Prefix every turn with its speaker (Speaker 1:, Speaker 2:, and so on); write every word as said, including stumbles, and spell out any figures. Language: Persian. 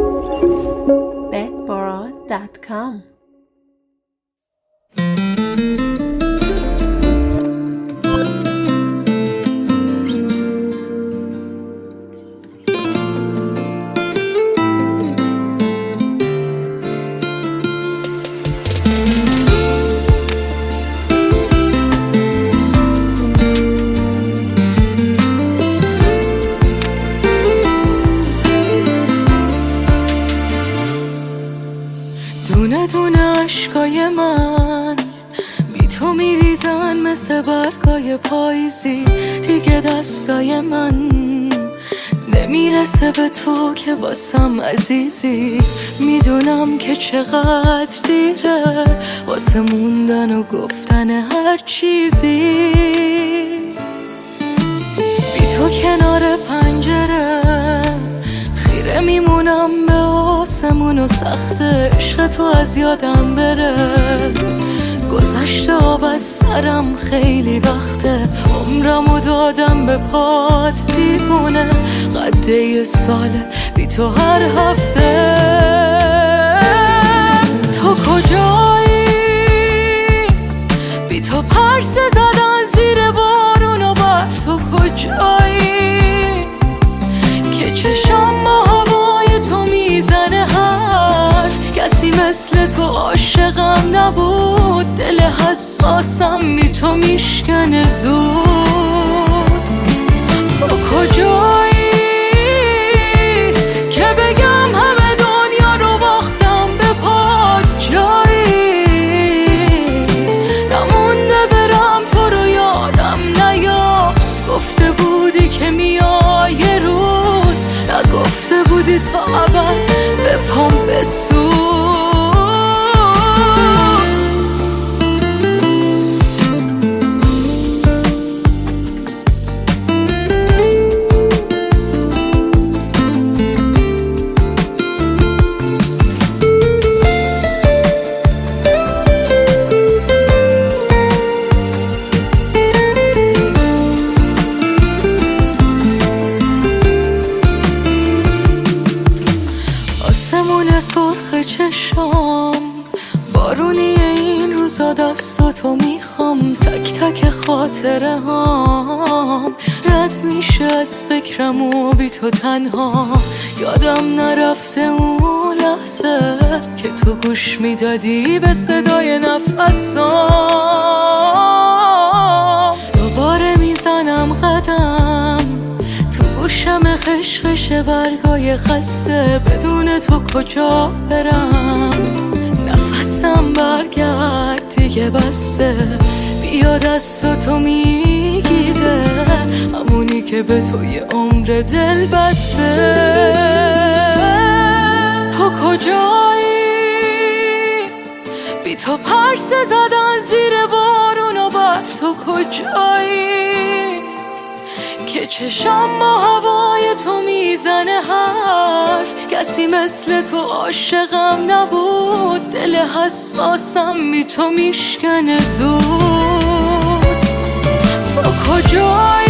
Speaker 1: bedbora dot com.
Speaker 2: دونه دونه عشقای من بی تو میریزن مثل برگای پاییزی، دیگه دستای من نمیرسه به تو که واسم عزیزی. میدونم که چقدر دیره واسه موندن و گفتن هر چیزی. بی تو کنار پنجره خیره میمونم به آسمون و سخت عشق تو از یادم بره. گذشته آب از سرم خیلی وقته، عمرمو دادم به پات دیوونه. قده یه ساله بی تو هر هفته. تو کجایی؟ بی تو پرسه زدن زیر بارون و برف. تو کجایی که چشم با هوای تو میزنه حرف؟ کسی مثل تو عاشقم نبود، دل حساسم بی تو میشکنه زود. تو کجایی که بگم همه دنیا رو باختم به پات؟ جایی نمونده برم تو رو یادم نیاد. گفته بودی که میای یه روز، نگفته بودی تا ابد به پام بسوز. آسمون سرخ چشام بارونی این روزا، دست تو میخوام. تک تک خاطره هام رد میشه از فکرم و بی تو تنها. یادم نرفته اون لحظه که تو گوش میدادی به صدای نفسام. دوباره میزنم قدم تو گوشم خشخش برگای خسته، بدون تو کجا برم؟ نفسم برگرد دیگه بسته، بیا دست تو میگیره، همونی که به تو یه عمر دل بسته. تو کجایی؟ بی تو پرسه زدن زیر بارون و برف. تو کجایی که چشم با هوای تو میزنه حرف؟ کسی مثل تو عاشقم نبود، دل حساسم بی تو میشکنه زود. تو کجایی